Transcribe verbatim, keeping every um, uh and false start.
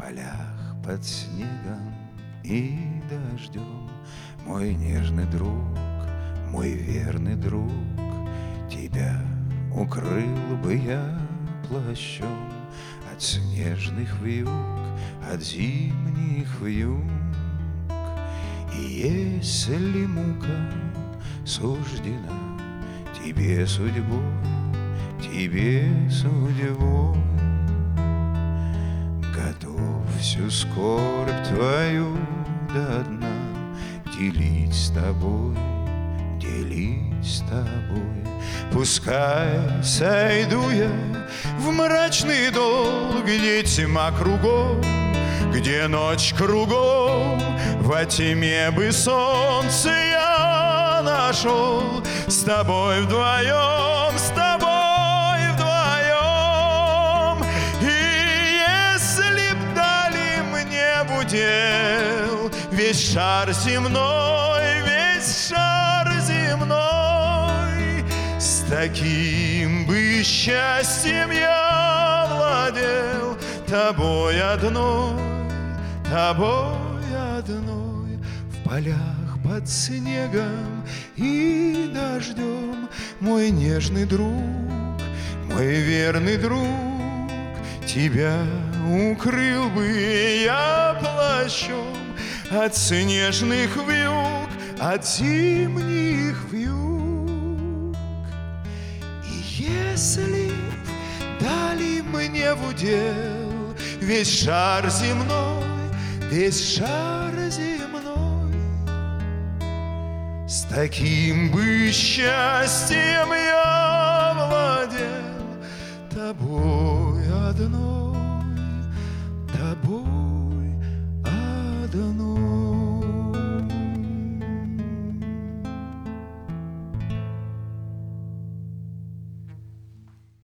полях под снегом и дождем, мой нежный друг, мой верный друг, тебя укрыл бы я плащом от снежных вьюг, от зимних вьюг. И если мука суждена тебе судьбой, тебе судьбой, готов всю скорбь твою до дна делить с тобой, делить с тобой. Пускай сойду я в мрачный дол, где тьма кругом, где ночь кругом, во тьме бы солнце я нашел. С тобой вдвоем, с тобой вдвоем. И если б дали мне в удел весь шар земной, весь шар земной, с таким бы счастьем я владел, тобой одной, тобой одной. В полях под снегом и дождем, мой нежный друг, мой верный друг, тебя укрыл бы я плащом от снежных вьюг, от зимних вьюг. И если б дали мне в удел весь шар земной, весь шар земной, с таким бы счастьем я владел, тобой одной, тобой